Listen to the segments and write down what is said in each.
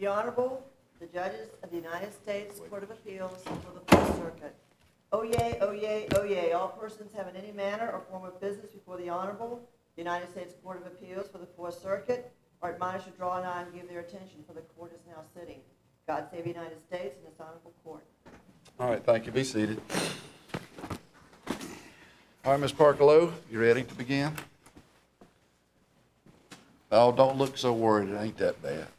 The Honorable, the Judges of the United States Court of Appeals for the Fourth Circuit. Oyez, oyez, oyez, all persons having any manner or form of business before the Honorable, the United States Court of Appeals for the Fourth Circuit, are admonished to draw an eye and give their attention, for the court is now sitting. God save the United States and this honorable court. All right, thank you. Be seated. All right, Ms. Parkalow, you ready to begin? Oh, don't look so worried. It ain't that bad.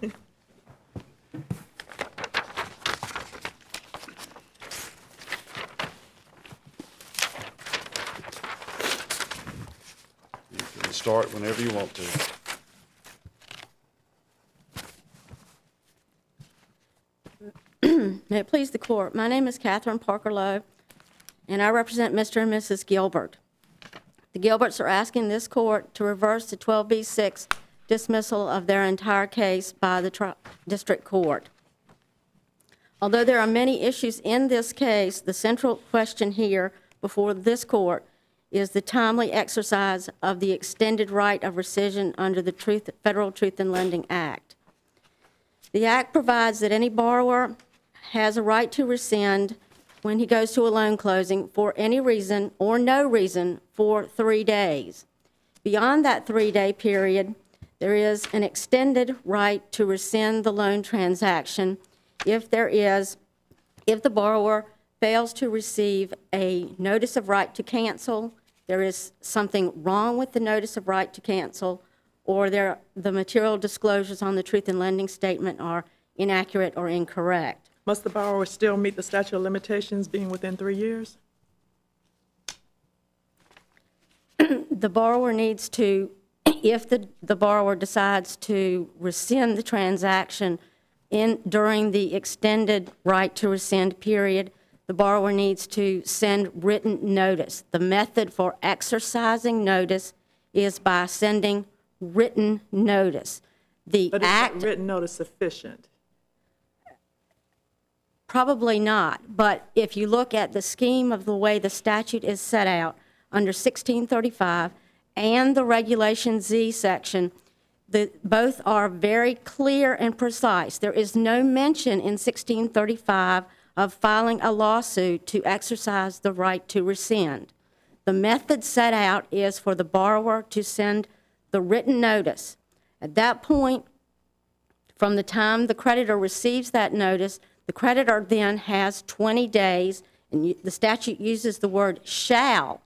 You can start whenever you want to. May it please the court, my name is Catherine Parker-Lowe, and I represent Mr. and Mrs. Gilbert. The Gilberts are asking this court to reverse the 12B6 dismissal of their entire case by the district court. Although there are many issues in this case, the central question here before this court is the timely exercise of the extended right of rescission under the Federal Truth in Lending Act. The Act provides that any borrower has a right to rescind when he goes to a loan closing for any reason or no reason for 3 days. Beyond that 3-day period, there is an extended right to rescind the loan transaction if the borrower fails to receive a notice of right to cancel, there is something wrong with the notice of right to cancel, or the material disclosures on the Truth in Lending statement are inaccurate or incorrect. Must the borrower still meet the statute of limitations being within 3 years? The borrower needs to, if the borrower decides to rescind the transaction during the extended right to rescind period, the borrower needs to send written notice. The method for exercising notice is by sending written notice. But is written notice sufficient? Probably not, but if you look at the scheme of the way the statute is set out under 1635 and the Regulation Z section, both are very clear and precise. There is no mention in 1635 of filing a lawsuit to exercise the right to rescind. The method set out is for the borrower to send the written notice. At that point, from the time the creditor receives that notice, the creditor then has 20 days, and the statute uses the word shall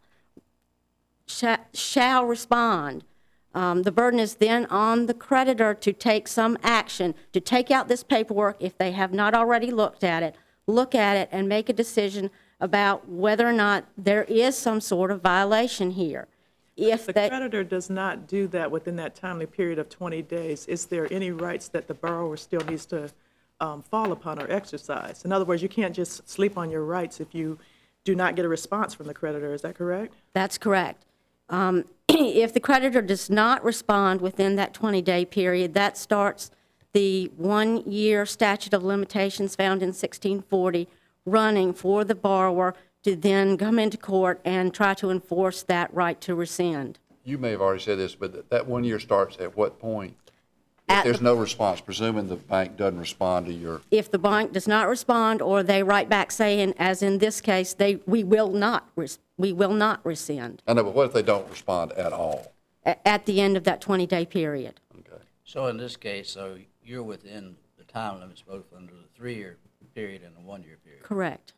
respond. The burden is then on the creditor to take some action, to take out this paperwork if they have not already look at it and make a decision about whether or not there is some sort of violation here. If the creditor does not do that within that timely period of 20 days, is there any rights that the borrower still needs to fall upon or exercise? In other words, you can't just sleep on your rights if you do not get a response from the creditor. Is that correct? That's correct. If the creditor does not respond within that 20-day period, that starts the 1-year statute of limitations found in 1640 running for the borrower to then come into court and try to enforce that right to rescind. You may have already said this, but that 1 year starts at what point? If there's no response, presuming the bank doesn't respond to your... If the bank does not respond, or they write back saying, as in this case, we will not rescind. I know, but what if they don't respond at all? At the end of that 20-day period. Okay. So in this case, you're within the time limits both under the 3-year period and the 1-year period? Correct.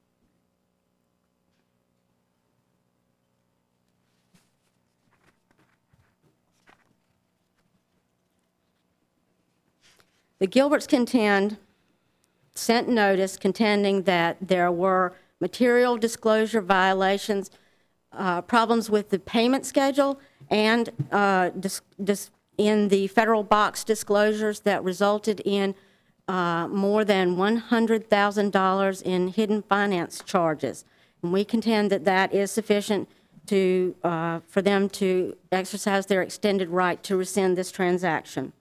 The Gilberts sent notice contending that there were material disclosure violations, problems with the payment schedule, and in the federal box disclosures that resulted in more than $100,000 in hidden finance charges. And we contend that that is sufficient for them to exercise their extended right to rescind this transaction.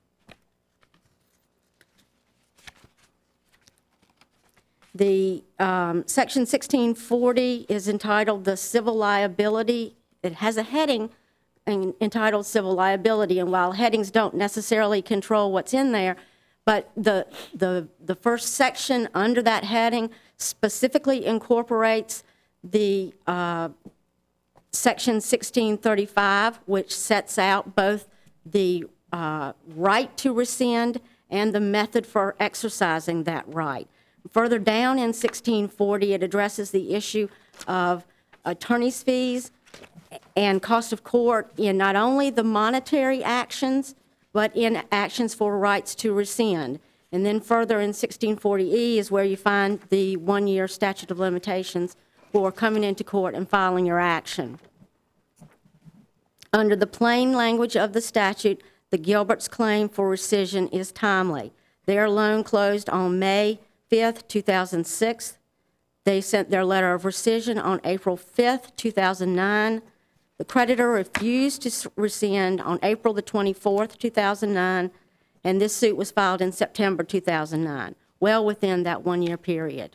The Section 1640 is entitled the Civil Liability. It has a heading entitled Civil Liability, and while headings don't necessarily control what's in there, But the first section under that heading specifically incorporates the Section 1635, which sets out both the right to rescind and the method for exercising that right. Further down in 1640, it addresses the issue of attorney's fees and cost of court in not only the monetary actions, but in actions for rights to rescind. And then further in 1640E is where you find the one-year statute of limitations for coming into court and filing your action. Under the plain language of the statute, the Gilbert's claim for rescission is timely. Their loan closed on May 5th, 2006. They sent their letter of rescission on April 5th, 2009. The creditor refused to rescind on April the 24th, 2009, and this suit was filed in September 2009, well within that one-year period.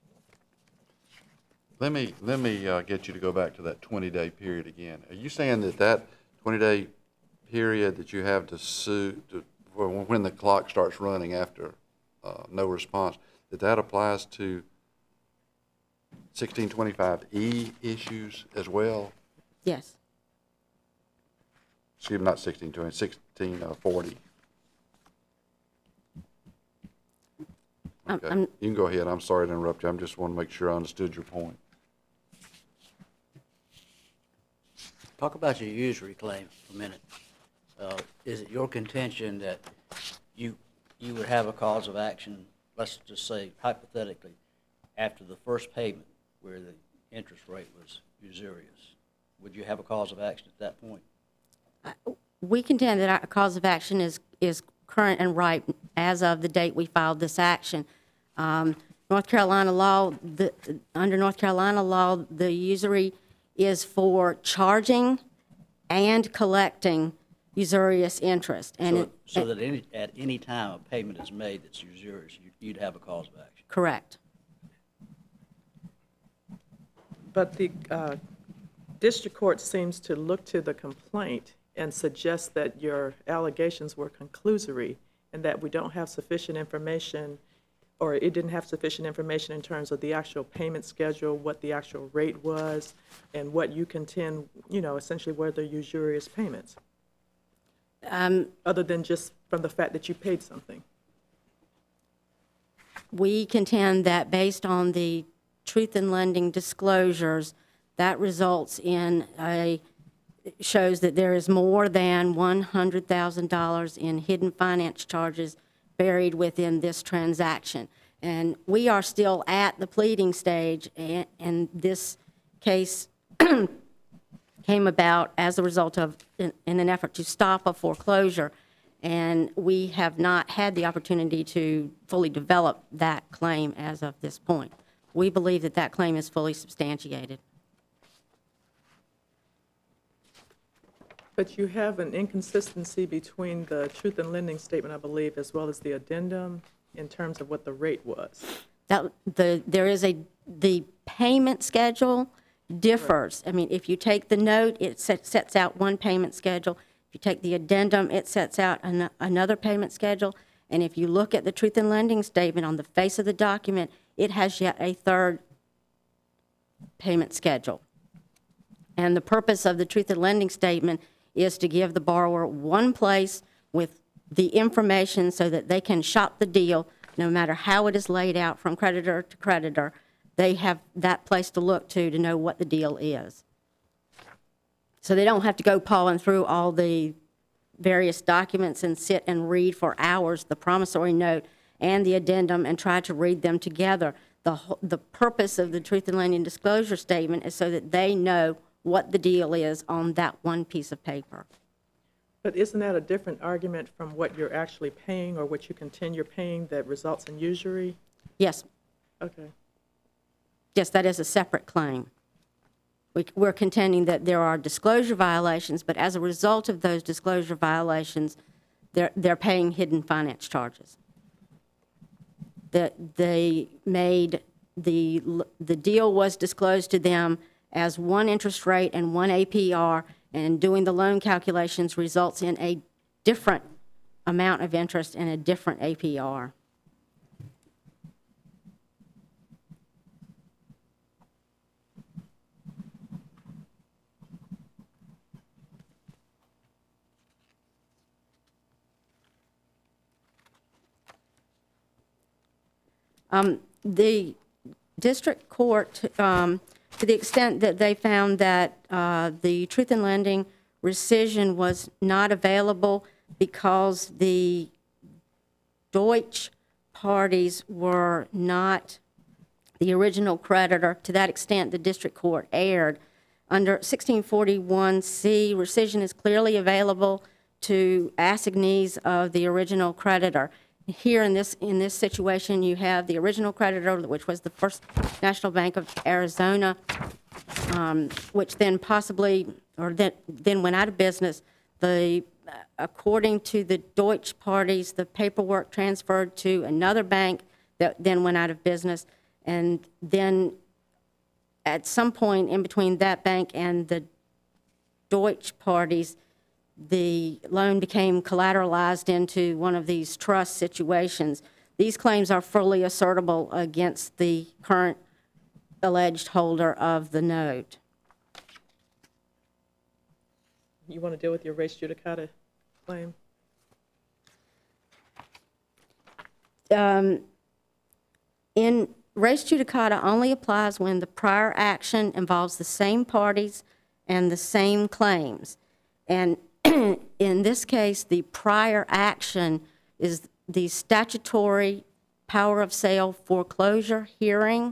Let me get you to go back to that 20-day period again. Are you saying that that 20-day period that you have to sue, when the clock starts running after no response, that applies to 1625E issues as well? Yes. Excuse me, not 1620, 1640. Okay. You can go ahead. I'm sorry to interrupt you. I just want to make sure I understood your point. Talk about your usury claim for a minute. Is it your contention that you would have a cause of action, let's just say hypothetically, after the first payment where the interest rate was usurious? Would you have a cause of action at that point? We contend that our cause of action is current and right as of the date we filed this action. North Carolina law, under North Carolina law, the usury is for charging and collecting usurious interest. And so that at any time a payment is made that's usurious, you'd have a cause of action? Correct. But the district court seems to look to the complaint and suggest that your allegations were conclusory and that we don't have sufficient information, or it didn't have sufficient information in terms of the actual payment schedule, what the actual rate was, and what you contend, essentially were the usurious payments, other than just from the fact that you paid something. We contend that based on the truth in lending disclosures, that results in shows that there is more than $100,000 in hidden finance charges buried within this transaction. And we are still at the pleading stage, and this case came about as a result of, in an effort to stop a foreclosure, and we have not had the opportunity to fully develop that claim as of this point. We believe that that claim is fully substantiated. But you have an inconsistency between the truth in lending statement, I believe, as well as the addendum in terms of what the rate was. There is the payment schedule differs. Right. I mean, if you take the note, it sets out one payment schedule. If you take the addendum, it sets out another payment schedule. And if you look at the truth in lending statement on the face of the document, it has yet a third payment schedule. And the purpose of the truth in lending statement is to give the borrower one place with the information so that they can shop the deal no matter how it is laid out from creditor to creditor. They have that place to look to know what the deal is. So they don't have to go pawing through all the various documents and sit and read for hours the promissory note and the addendum and try to read them together. The purpose of the truth in lending disclosure statement is so that they know what the deal is on that one piece of paper. But isn't that a different argument from what you're actually paying or what you contend you're paying that results in usury? Yes. Okay. Yes, that is a separate claim. We're contending that there are disclosure violations, but as a result of those disclosure violations, they're paying hidden finance charges. They made the deal was disclosed to them as one interest rate and one APR, and doing the loan calculations results in a different amount of interest and a different APR. The district court, to the extent that they found that the truth in lending rescission was not available because the Deutsch parties were not the original creditor, to that extent the district court erred. Under 1641C, rescission is clearly available to assignees of the original creditor. Here in this situation, you have the original creditor, which was the First National Bank of Arizona, which then possibly, or then went out of business. According to the Deutsch parties, the paperwork transferred to another bank that then went out of business, and then at some point in between that bank and the Deutsch parties, the loan became collateralized into one of these trust situations. These claims are fully assertable against the current alleged holder of the note. You want to deal with your res judicata claim? In res judicata only applies when the prior action involves the same parties and the same claims. And in this case, the prior action is the statutory power of sale foreclosure hearing,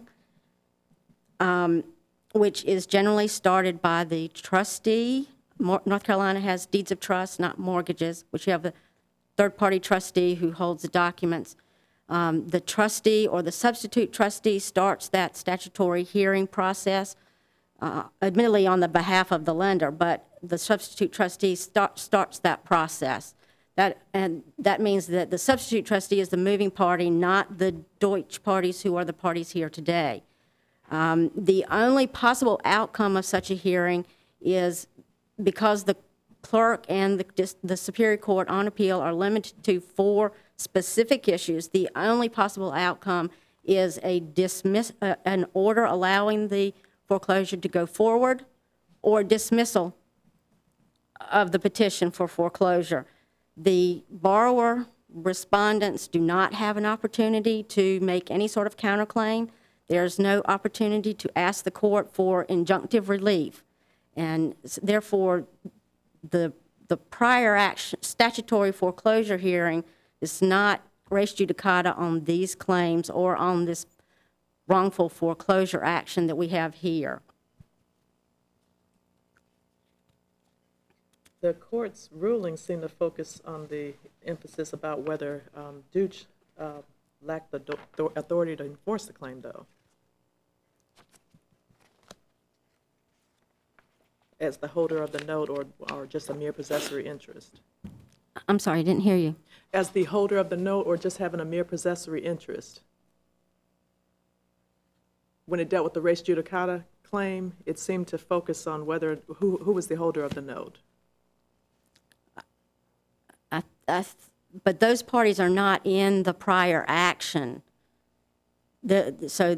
which is generally started by the trustee. North Carolina has deeds of trust, not mortgages, which you have a third-party trustee who holds the documents. The trustee or the substitute trustee starts that statutory hearing process, admittedly on the behalf of the lender, but the substitute trustee starts that process. And that means that the substitute trustee is the moving party, not the Deutsch parties who are the parties here today. The only possible outcome of such a hearing is, because the clerk and the Superior Court on appeal are limited to 4 specific issues, the only possible outcome is an order allowing the foreclosure to go forward or dismissal of the petition for foreclosure. The borrower respondents do not have an opportunity to make any sort of counterclaim. There's no opportunity to ask the court for injunctive relief. And therefore, the prior action, statutory foreclosure hearing is not res judicata on these claims or on this wrongful foreclosure action that we have here. The court's rulings seem to focus on the emphasis about whether Deutsch lacked the authority to enforce the claim, though, as the holder of the note or just a mere possessory interest. I'm sorry, I didn't hear you. As the holder of the note or just having a mere possessory interest. When it dealt with the res judicata claim, it seemed to focus on whether who was the holder of the note. But those parties are not in the prior action. The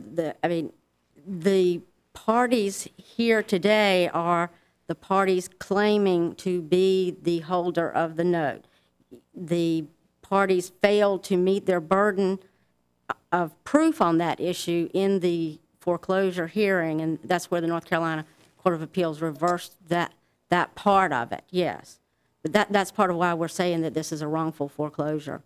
parties here today are the parties claiming to be the holder of the note. The parties failed to meet their burden of proof on that issue in the foreclosure hearing, and that's where the North Carolina Court of Appeals reversed that part of it, yes. But that's part of why we're saying that this is a wrongful foreclosure.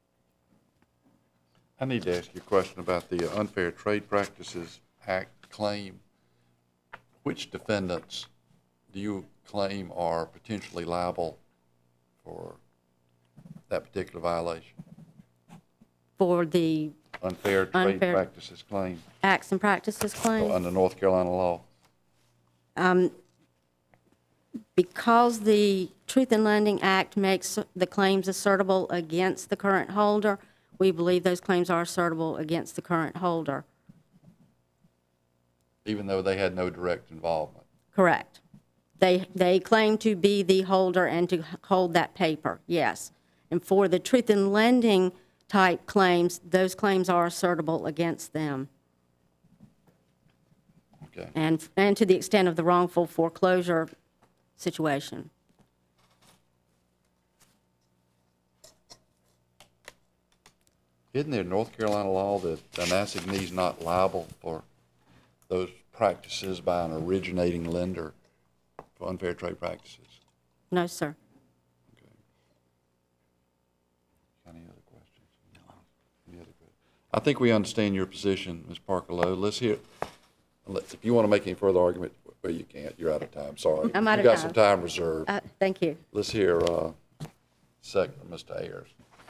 I need to ask you a question about the Unfair Trade Practices Act claim. Which defendants do you claim are potentially liable for that particular violation? For the Unfair Trade Practices claim? Acts and Practices claim? Under North Carolina law? Because the Truth in Lending Act makes the claims assertable against the current holder, we believe those claims are assertable against the current holder. Even though they had no direct involvement? Correct. They claim to be the holder and to hold that paper, yes. And for the truth in lending type claims, those claims are assertable against them. Okay. And to the extent of the wrongful foreclosure situation. Isn't there North Carolina law that an assignee is not liable for those practices by an originating lender for unfair trade practices? No, sir. Okay. Any other questions? No. Any other questions? I think we understand your position, Ms. Parker-Lowe. Let's hear, if you want to make any further argument, well, you can't. You're out of time. Sorry. I'm out of You got time. some time reserved. Thank you. Let's hear second, Mr. Ayers.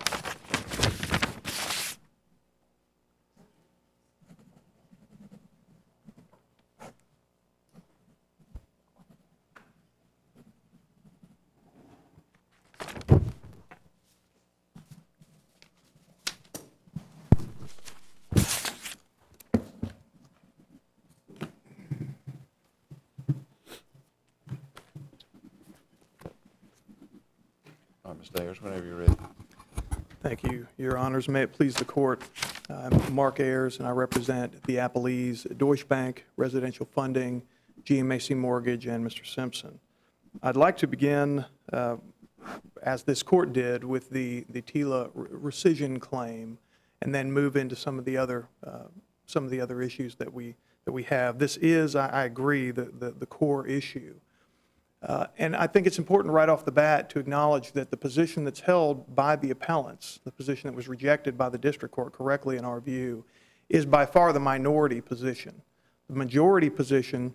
All right, Mr. Ayers, whenever you're ready. Thank you, Your Honors. May it please the Court, I'm Mark Ayers, and I represent the Appellees, Deutsche Bank, Residential Funding, GMAC Mortgage, and Mr. Simpson. I'd like to begin, as this Court did, with the TILA rescission claim, and then move into some of the other issues that we have. This is, I agree, the core issue. And I think it's important right off the bat to acknowledge that the position that's held by the appellants, the position that was rejected by the district court correctly in our view, is by far the minority position. The majority position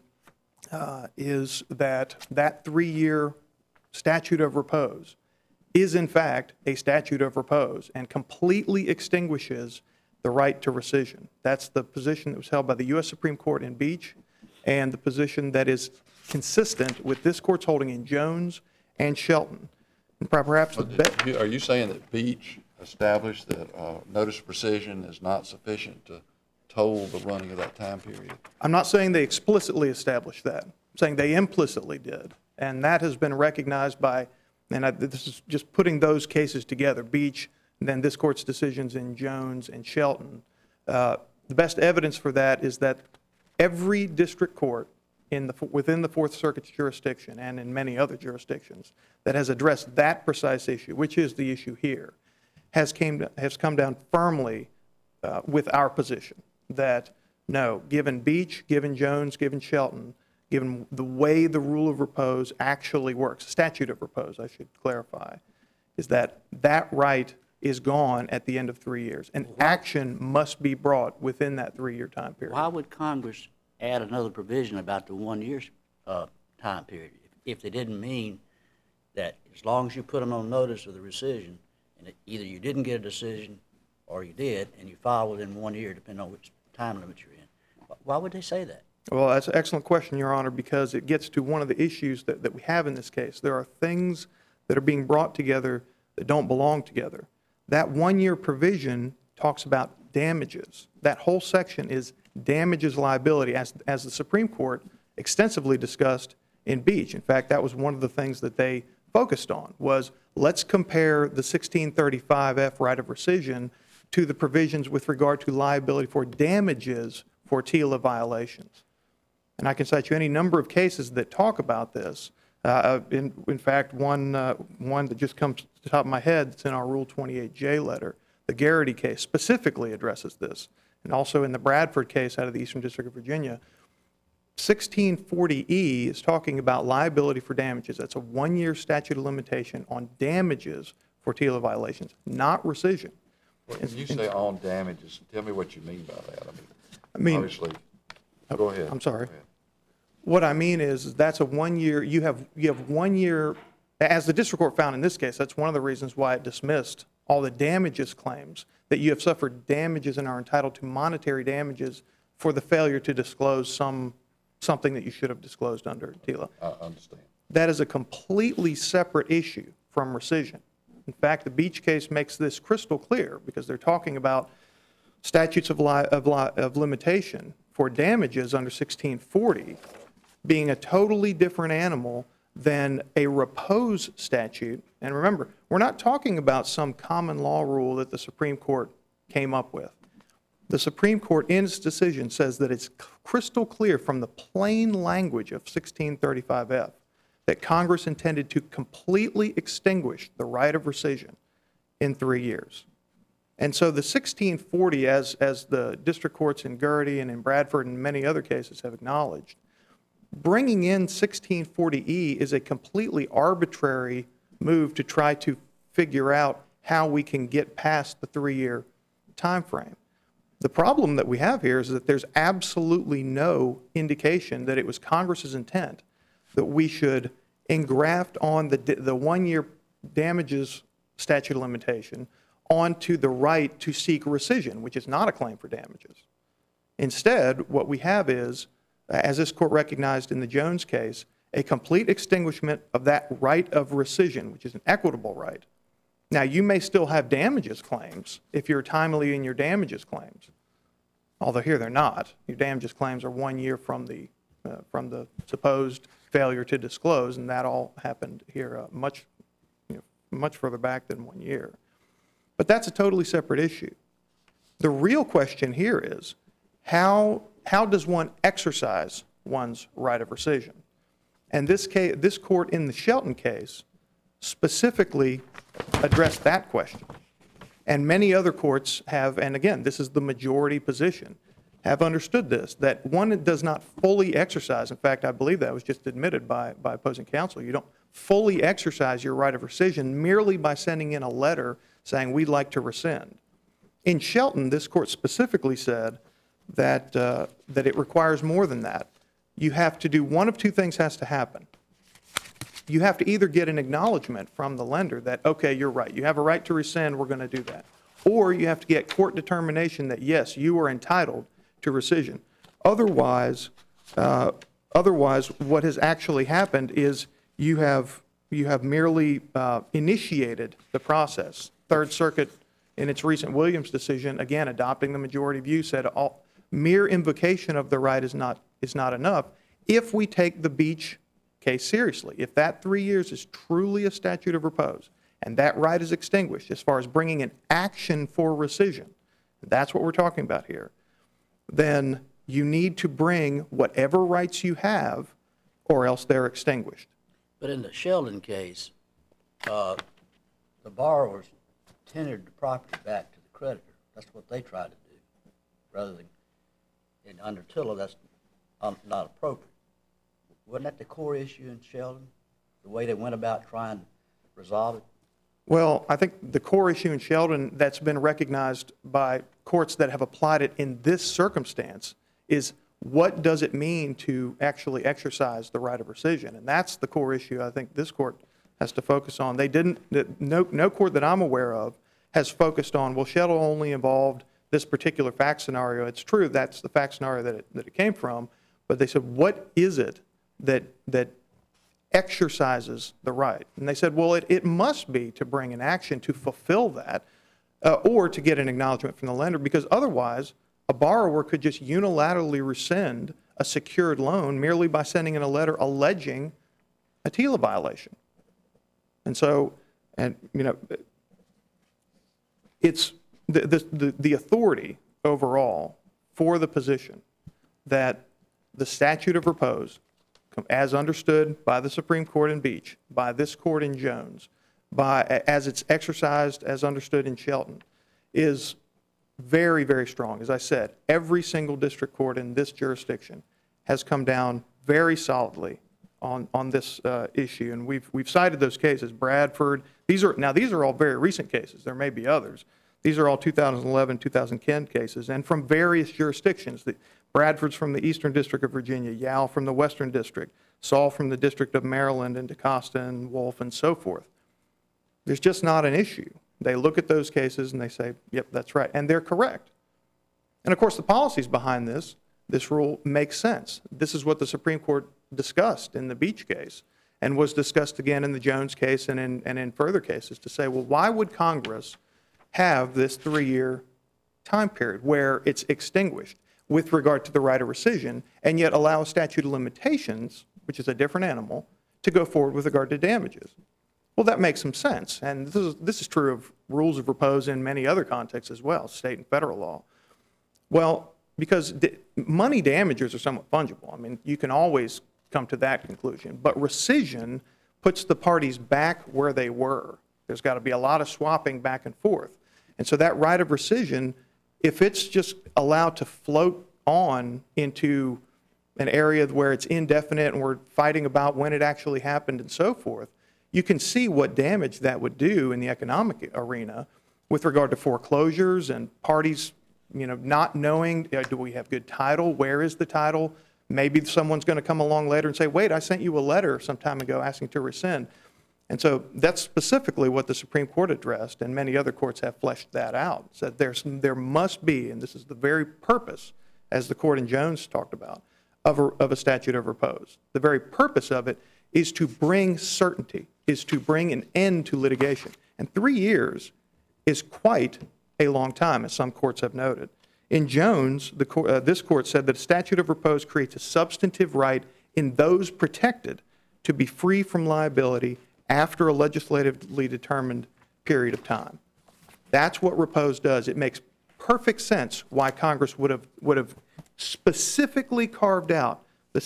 is that 3-year statute of repose is in fact a statute of repose and completely extinguishes the right to rescission. That's the position that was held by the U.S. Supreme Court in Beach, and the position that is consistent with this Court's holding in Jones and Shelton. And perhaps Are you saying that Beach established that notice of rescission is not sufficient to toll the running of that time period? I'm not saying they explicitly established that. I'm saying they implicitly did. And that has been recognized by, this is just putting those cases together, Beach, and then this Court's decisions in Jones and Shelton. The best evidence for that is that every district court within the Fourth Circuit's jurisdiction and in many other jurisdictions that has addressed that precise issue, which is the issue here, has come down firmly with our position that no, given Beach, given Jones, given Shelton, given the way the rule of repose actually works, statute of repose, I should clarify, is that right is gone at the end of 3 years. And action must be brought within that 3-year time period. Why would Congress add another provision about the 1 year time period if they didn't mean that as long as you put them on notice of the rescission, and either you didn't get a decision or you did, and you file within 1 year, depending on which time limit you're in? Why would they say that? Well, that's an excellent question, Your Honor, because it gets to one of the issues that we have in this case. There are things that are being brought together that don't belong together. That 1-year provision talks about damages. That whole section is damages liability, as the Supreme Court extensively discussed in Beach. In fact, that was one of the things that they focused on, was let's compare the 1635F right of rescission to the provisions with regard to liability for damages for TILA violations. And I can cite you any number of cases that talk about this. In fact, one that just comes to the top of my head that's in our Rule 28J letter, the Garrity case, specifically addresses this. And also in the Bradford case out of the Eastern District of Virginia, 1640E is talking about liability for damages. That's a 1-year statute of limitation on damages for TILA violations, not rescission. When you say on damages, tell me what you mean by that. I mean, obviously, go ahead. I'm sorry. What I mean is that's a 1 year, you have 1 year, as the district court found in this case, that's one of the reasons why it dismissed all the damages claims, that you have suffered damages and are entitled to monetary damages for the failure to disclose something that you should have disclosed under TILA. I understand. That is a completely separate issue from rescission. In fact, the Beach case makes this crystal clear because they're talking about statutes of limitation for damages under 1640 being a totally different animal than a repose statute. And remember, we're not talking about some common law rule that the Supreme Court came up with. The Supreme Court, in its decision, says that it's crystal clear from the plain language of 1635F that Congress intended to completely extinguish the right of rescission in 3 years. And so the 1640, as the district courts in Gertie and in Bradford and many other cases have acknowledged, bringing in 1640E is a completely arbitrary move to try to figure out how we can get past the 3-year time frame. The problem that we have here is that there's absolutely no indication that it was Congress's intent that we should engraft on the 1-year damages statute of limitation onto the right to seek rescission, which is not a claim for damages. Instead, what we have is, as this court recognized in the Jones case, a complete extinguishment of that right of rescission, which is an equitable right. Now, you may still have damages claims if you're timely in your damages claims, although here they're not. Your damages claims are 1 year from the supposed failure to disclose, and that all happened here much further back than 1 year. But that's a totally separate issue. The real question here is, how does one exercise one's right of rescission? And this court in the Shelton case specifically addressed that question. And many other courts have, and again, this is the majority position, have understood this, that one does not fully exercise. In fact, I believe that was just admitted by opposing counsel. You don't fully exercise your right of rescission merely by sending in a letter saying we'd like to rescind. In Shelton, this court specifically said that it requires more than that. You have to do one of two things has to happen. You have to either get an acknowledgement from the lender that, okay, you're right, you have a right to rescind, we're going to do that. Or you have to get court determination that, yes, you are entitled to rescission. Otherwise, what has actually happened is you have merely initiated the process. Third Circuit, in its recent Williams decision, again, adopting the majority view, said mere invocation of the right is not enough if we take the Beach case seriously. If that 3 years is truly a statute of repose and that right is extinguished as far as bringing an action for rescission, that's what we're talking about here, then you need to bring whatever rights you have or else they're extinguished. But in the Sheldon case, the borrowers tendered the property back to the creditor. That's what they tried to do, rather than, under Tiller, that's not appropriate. Wasn't that the core issue in Sheldon, the way they went about trying to resolve it? Well, I think the core issue in Sheldon that's been recognized by courts that have applied it in this circumstance is, what does it mean to actually exercise the right of rescission? And that's the core issue I think this court has to focus on. No court that I'm aware of has focused on, well, Sheldon only involved this particular fact scenario. It's true, that's the fact scenario that it came from, but they said, what is it that exercises the right? And they said, well, it must be to bring an action to fulfill that or to get an acknowledgement from the lender, because otherwise a borrower could just unilaterally rescind a secured loan merely by sending in a letter alleging a TILA violation. And so, it's the authority overall for the position that the statute of repose, as understood by the Supreme Court in Beach, by this court in Jones, as it's exercised as understood in Shelton, is very, very strong. As I said, every single district court in this jurisdiction has come down very solidly on this issue, and we've cited those cases. Bradford, these are all very recent cases. There may be others. These are all 2011, 2010 cases, and from various jurisdictions. Bradford's from the Eastern District of Virginia, Yao from the Western District, Saul from the District of Maryland, and DaCosta and Wolf and so forth. There's just not an issue. They look at those cases and they say, yep, that's right, and they're correct. And of course, the policies behind this rule makes sense. This is what the Supreme Court discussed in the Beach case and was discussed again in the Jones case and in further cases to say, well, why would Congress have this 3-year time period where it's extinguished with regard to the right of rescission and yet allow a statute of limitations, which is a different animal, to go forward with regard to damages. Well, that makes some sense, and this is true of rules of repose in many other contexts as well, state and federal law. Well, because money damages are somewhat fungible. I mean, you can always come to that conclusion, but rescission puts the parties back where they were. There's got to be a lot of swapping back and forth. And so that right of rescission, if it's just allowed to float on into an area where it's indefinite and we're fighting about when it actually happened and so forth, you can see what damage that would do in the economic arena with regard to foreclosures and parties, not knowing, do we have good title? Where is the title? Maybe someone's going to come along later and say, wait, I sent you a letter some time ago asking to rescind. And so that's specifically what the Supreme Court addressed, and many other courts have fleshed that out. Said there must be, and this is the very purpose, as the court in Jones talked about, of a statute of repose. The very purpose of it is to bring certainty, is to bring an end to litigation. And 3 years is quite a long time, as some courts have noted. In Jones, this court said that a statute of repose creates a substantive right in those protected to be free from liability after a legislatively determined period of time. That's what repose does. It makes perfect sense why Congress would have specifically carved out the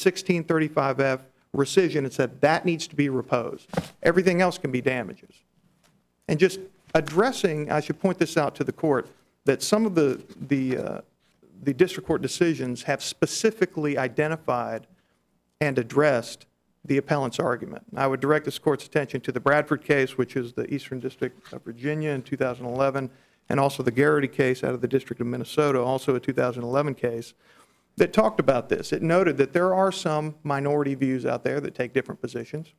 1635F rescission and said that needs to be reposed. Everything else can be damages. And just addressing, I should point this out to the court, that some of the district court decisions have specifically identified and addressed the appellant's argument. I would direct this court's attention to the Bradford case, which is the Eastern District of Virginia in 2011, and also the Garrity case out of the District of Minnesota, also a 2011 case, that talked about this. It noted that there are some minority views out there that take different positions.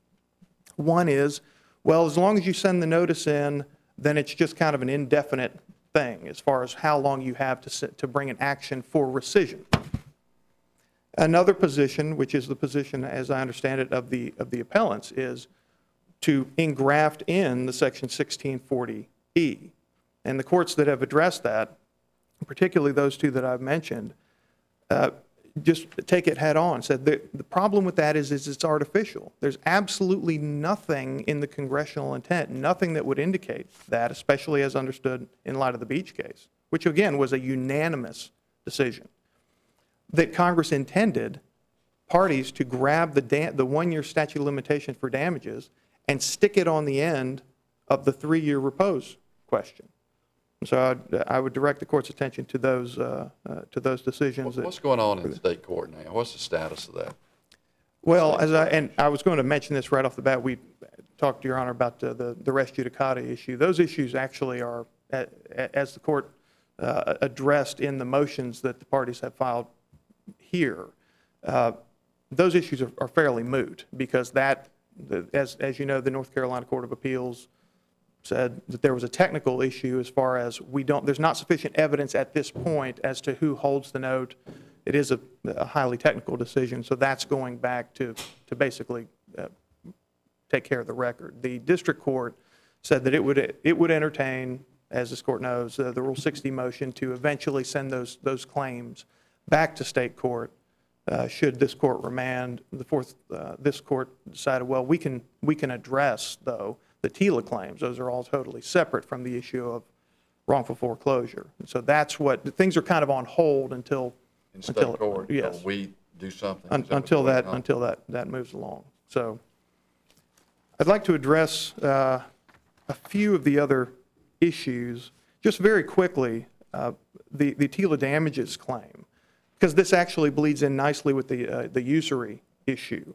One is, well, as long as you send the notice in, then it's just kind of an indefinite thing as far as how long you have to bring an action for rescission. Another position, which is the position, as I understand it, of the appellants, is to engraft in the Section 1640E. And the courts that have addressed that, particularly those two that I've mentioned, just take it head on. Said the problem with that is it's artificial. There's absolutely nothing in the congressional intent, nothing that would indicate that, especially as understood in light of the Beach case, which again was a unanimous decision, that Congress intended parties to grab the one-year statute of limitation for damages and stick it on the end of the 3-year repose question. So I would direct the court's attention to those decisions. What's going on in the state court now? What's the status of that? Well, I was going to mention this right off the bat. We talked to Your Honor about the res judicata issue. Those issues actually are, as the court addressed in the motions that the parties have filed here, those issues are fairly moot because as you know, the North Carolina Court of Appeals said that there was a technical issue as far as there's not sufficient evidence at this point as to who holds the note. It is a highly technical decision, so that's going back to basically take care of the record. The district court said that it would entertain, as this court knows, the Rule 60 motion to eventually send those claims back to state court. Should this court remand, this court decided, well, we can address, though, the TILA claims. Those are all totally separate from the issue of wrongful foreclosure. And so that's what, things are kind of on hold until State court, yes, we do something. until that moves along. So I'd like to address a few of the other issues just very quickly. The TILA damages claim, because this actually bleeds in nicely with the usury issue.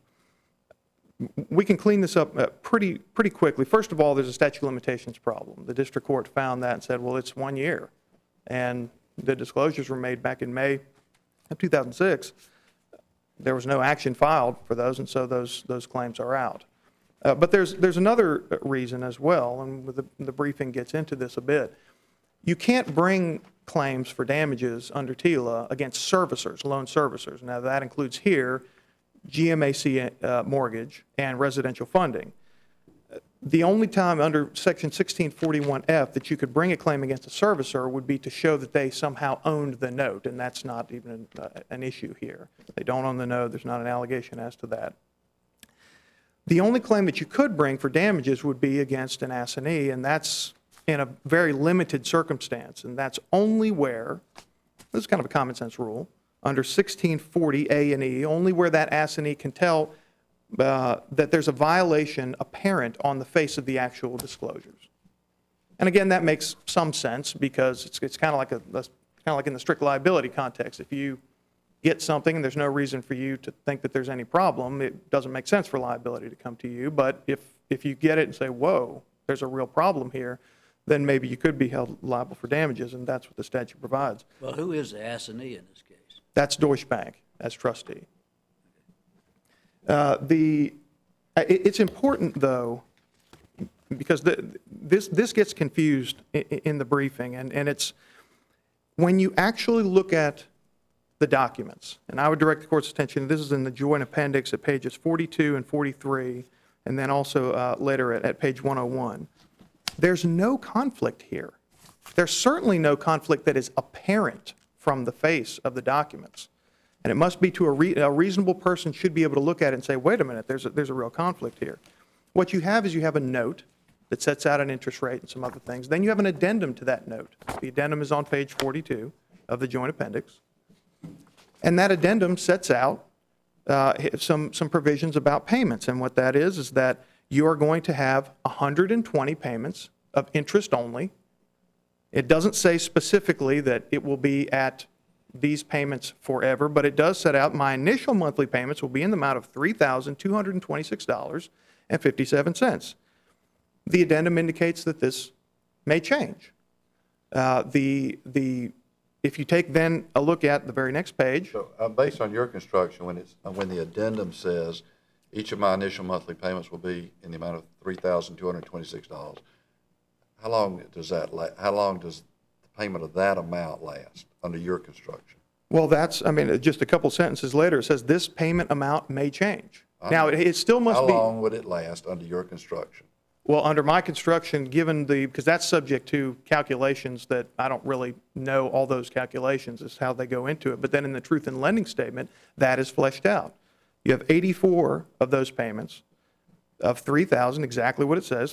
We can clean this up pretty quickly. First of all, there's a statute of limitations problem. The district court found that and said, well, it's 1 year. And the disclosures were made back in May of 2006. There was no action filed for those, and so those claims are out. But there's another reason as well, and the briefing gets into this a bit. You can't bring claims for damages under TILA against servicers, loan servicers. Now, that includes here GMAC mortgage and residential funding. The only time under Section 1641F that you could bring a claim against a servicer would be to show that they somehow owned the note, and that's not even an issue here. They don't own the note. There's not an allegation as to that. The only claim that you could bring for damages would be against an assignee, and that's in a very limited circumstance, and that's only where, this is kind of a common sense rule, under 1640 A and E, only where that assignee can tell that there's a violation apparent on the face of the actual disclosures. And again, that makes some sense because it's kind of like in the strict liability context. If you get something and there's no reason for you to think that there's any problem, it doesn't make sense for liability to come to you. But if you get it and say, whoa, there's a real problem here, then maybe you could be held liable for damages, and that's what the statute provides. Well, who is the assignee in this case? That's Deutsche Bank as trustee. It's important, though, because this gets confused in the briefing, and it's when you actually look at the documents, and I would direct the court's attention, this is in the joint appendix at pages 42 and 43, and then also later at page 101. There's no conflict here. There's certainly no conflict that is apparent from the face of the documents. And it must be to a reasonable person should be able to look at it and say, wait a minute, there's a real conflict here. What you have is you have a note that sets out an interest rate and some other things. Then you have an addendum to that note. The addendum is on page 42 of the joint appendix. And that addendum sets out some provisions about payments. And what that is that you are going to have 120 payments of interest only. It doesn't say specifically that it will be at these payments forever, but it does set out my initial monthly payments will be in the amount of $3,226.57. The addendum indicates that this may change. If you take then a look at the very next page. So based on your construction, when the addendum says each of my initial monthly payments will be in the amount of $3,226, how long does the payment of that amount last under your construction? Well, just a couple sentences later, it says this payment amount may change. Now, it still must be. How long would it last under your construction? Well, under my construction, because that's subject to calculations that I don't really know all those calculations as how they go into it. But then in the truth in lending statement, that is fleshed out. You have 84 of those payments of $3,000, exactly what it says,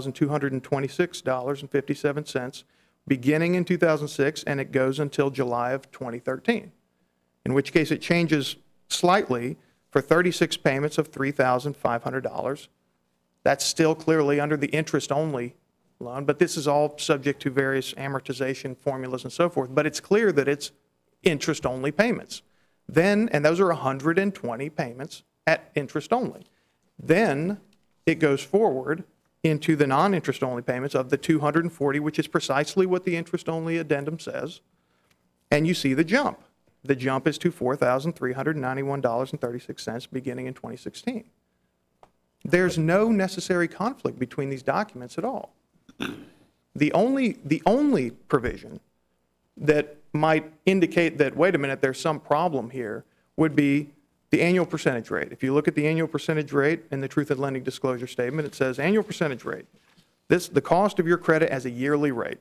$3,226.57, beginning in 2006, and it goes until July of 2013, in which case it changes slightly for 36 payments of $3,500. That's still clearly under the interest-only loan, but this is all subject to various amortization formulas and so forth. But it's clear that it's interest-only payments. Then, and those are 120 payments at interest-only. Then it goes forward into the non-interest-only payments of the 240, which is precisely what the interest-only addendum says, and you see the jump. The jump is to $4,391.36 beginning in 2016. There's no necessary conflict between these documents at all. The only provision that might indicate that, wait a minute, there's some problem here, would be the annual percentage rate. If you look at the annual percentage rate in the Truth in Lending Disclosure Statement, it says annual percentage rate. The cost of your credit as a yearly rate,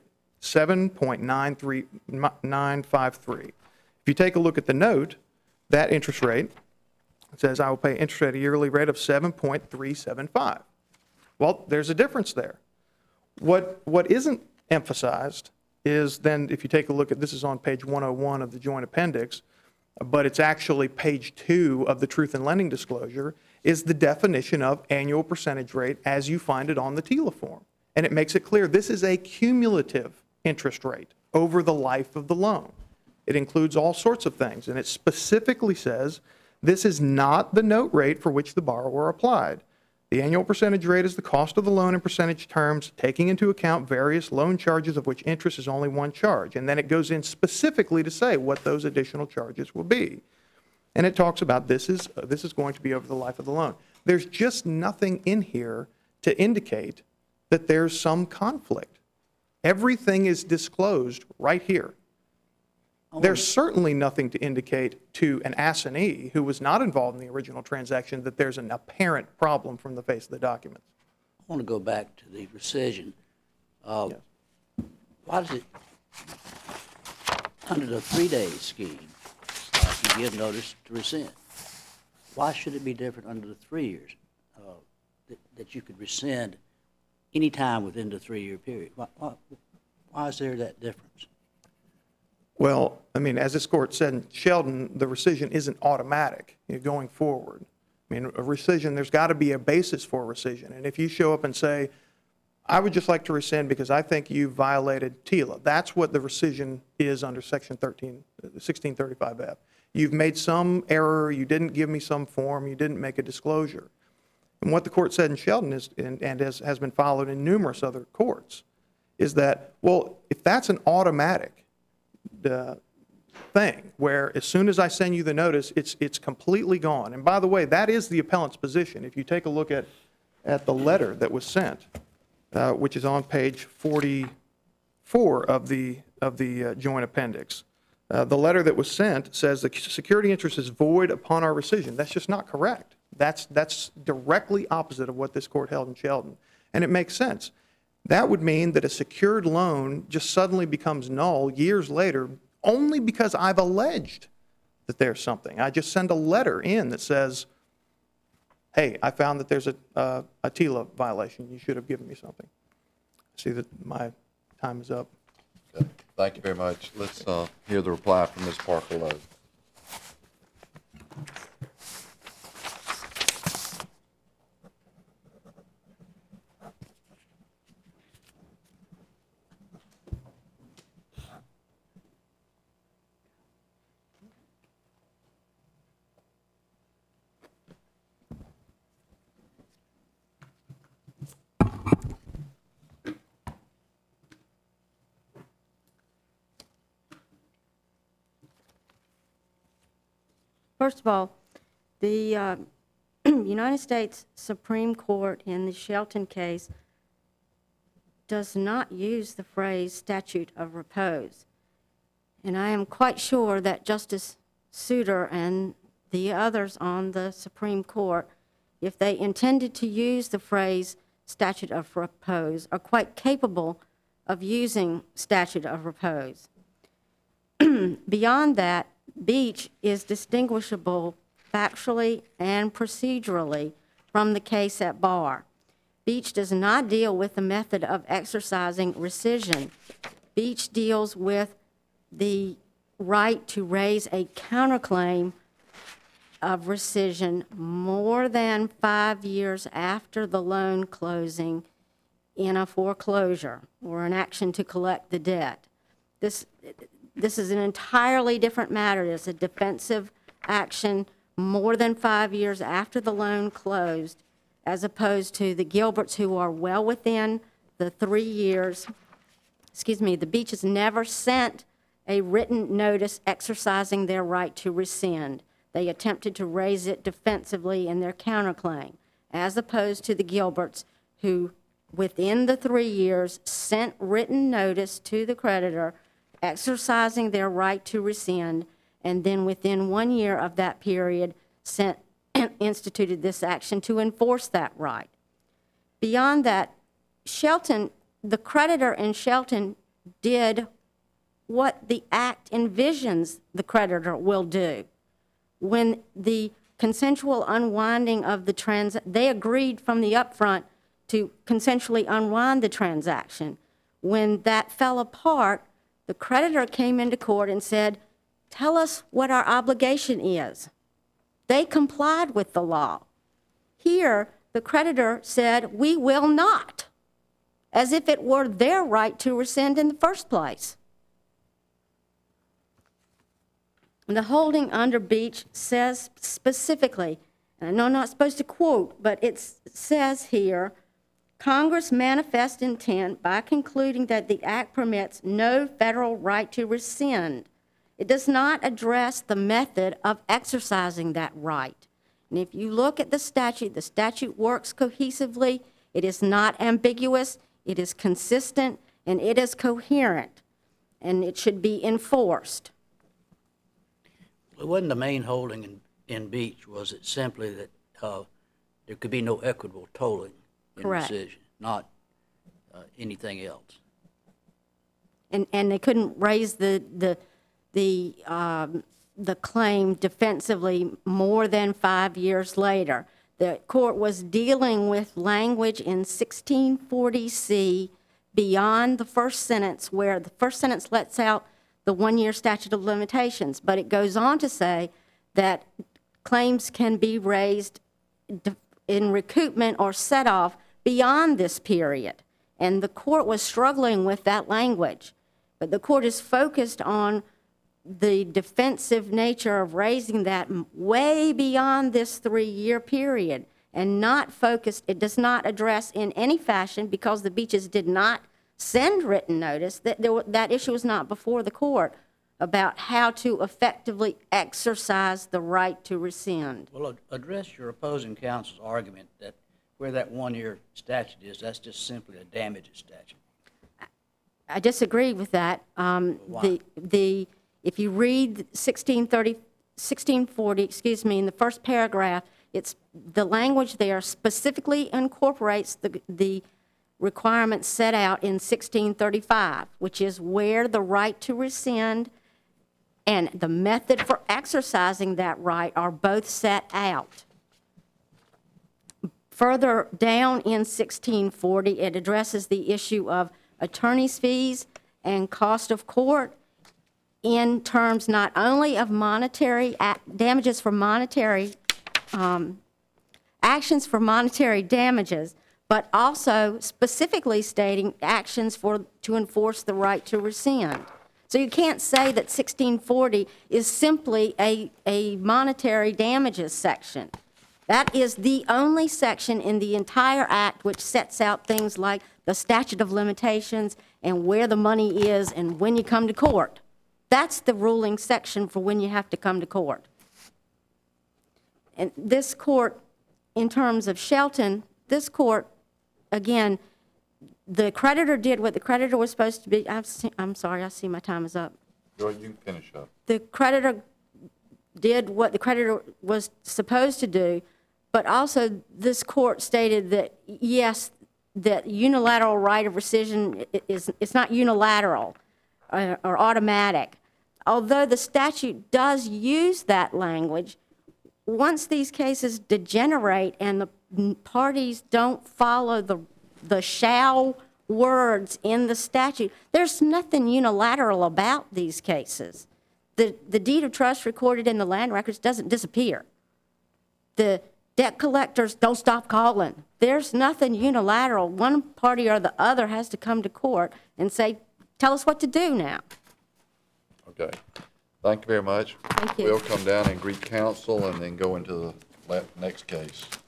7.953. If you take a look at the note, that interest rate, it says I will pay interest at a yearly rate of 7.375. Well, there's a difference there. What isn't emphasized is then, if you take a look at, this is on page 101 of the joint appendix, but it's actually page 2 of the Truth in Lending Disclosure, is the definition of annual percentage rate as you find it on the TILA form. And it makes it clear this is a cumulative interest rate over the life of the loan. It includes all sorts of things, and it specifically says this is not the note rate for which the borrower applied. The annual percentage rate is the cost of the loan in percentage terms, taking into account various loan charges of which interest is only one charge. And then it goes in specifically to say what those additional charges will be. And it talks about this is going to be over the life of the loan. There's just nothing in here to indicate that there's some conflict. Everything is disclosed right here. There's certainly nothing to indicate to an assignee who was not involved in the original transaction that there's an apparent problem from the face of the documents. I want to go back to the rescission. Yes. Why does it, under the 3-day scheme, if you give notice to rescind, why should it be different under the 3 years that you could rescind any time within the 3-year period? Why is there that difference? Well, I mean, as this court said in Sheldon, the rescission isn't automatic, going forward. I mean, a rescission, there's got to be a basis for a rescission. And if you show up and say, I would just like to rescind because I think you violated TILA, that's what the rescission is under Section 1635F. You've made some error, you didn't give me some form, you didn't make a disclosure. And what the court said in Sheldon is, and has been followed in numerous other courts, is that, well, if that's an automatic thing where as soon as I send you the notice, it's completely gone. And by the way, that is the appellant's position. If you take a look at the letter that was sent, which is on page 44 of the joint appendix, the letter that was sent says the security interest is void upon our rescission. That's just not correct. That's directly opposite of what this court held in Sheldon. And it makes sense. That would mean that a secured loan just suddenly becomes null years later only because I've alleged that there's something. I just send a letter in that says, hey, I found that there's a TILA violation. You should have given me something. I see that my time is up. Okay. Thank you very much. Let's hear the reply from Ms. Parker Lowe. First of all, the United States Supreme Court in the Shelton case does not use the phrase statute of repose. And I am quite sure that Justice Souter and the others on the Supreme Court, if they intended to use the phrase statute of repose, are quite capable of using statute of repose. Beyond that, Beach is distinguishable factually and procedurally from the case at bar. Beach does not deal with the method of exercising rescission. Beach deals with the right to raise a counterclaim of rescission more than 5 years after the loan closing in a foreclosure or an action to collect the debt. This is an entirely different matter. It's a defensive action more than 5 years after the loan closed, as opposed to the Gilberts, who are well within the 3 years. The Beaches never sent a written notice exercising their right to rescind. They attempted to raise it defensively in their counterclaim, as opposed to the Gilberts, who within the 3 years sent written notice to the creditor exercising their right to rescind, and then within 1 year of that period instituted this action to enforce that right. Beyond that, Shelton, the creditor in Shelton, did what the Act envisions the creditor will do. When the consensual unwinding of the they agreed from the upfront to consensually unwind the transaction. When that fell apart, the creditor came into court and said, tell us what our obligation is. They complied with the law. Here, the creditor said, we will not, as if it were their right to rescind in the first place. The holding under Beach says specifically, and I know I'm not supposed to quote, but it says here, Congress manifests intent by concluding that the Act permits no federal right to rescind. It does not address the method of exercising that right. And if you look at the statute works cohesively, it is not ambiguous, it is consistent, and it is coherent, and it should be enforced. It wasn't the main holding in Beach, was it simply that there could be no equitable tolling in Correct. rescission, not anything else? And they couldn't raise the claim defensively more than 5 years later. The court was dealing with language in 1640C beyond the first sentence, where the first sentence lets out the one-year statute of limitations, but it goes on to say that claims can be raised in recoupment or set off beyond this period. And the court was struggling with that language. But the court is focused on the defensive nature of raising that way beyond this 3-year period and not focused, it does not address in any fashion, because the Beaches did not send written notice, that issue was not before the court, about how to effectively exercise the right to rescind. Well, address your opposing counsel's argument that where that one-year statute is, that's just simply a damages statute. I disagree with that. Why? If you read 1640, excuse me, in the first paragraph, it's the language there specifically incorporates the requirements set out in 1635, which is where the right to rescind and the method for exercising that right are both set out. Further down in 1640, it addresses the issue of attorney's fees and cost of court in terms not only of monetary damages for monetary actions for monetary damages, but also specifically stating actions to enforce the right to rescind. So you can't say that 1640 is simply a monetary damages section. That is the only section in the entire act which sets out things like the statute of limitations and where the money is and when you come to court. That's the ruling section for when you have to come to court. And this court, in terms of Shelton, this court, again, the creditor did what the creditor was supposed to be. I'm sorry, I see my time is up. You can finish up. The creditor did what the creditor was supposed to do, but also this court stated that, yes, that unilateral right of rescission it's not unilateral or automatic. Although the statute does use that language, once these cases degenerate and the parties don't follow the shall words in the statute, there's nothing unilateral about these cases. The deed of trust recorded in the land records doesn't disappear. The debt collectors don't stop calling. There's nothing unilateral. One party or the other has to come to court and say, tell us what to do now. Okay. Thank you very much. Thank you. We'll come down and greet counsel and then go into the next case.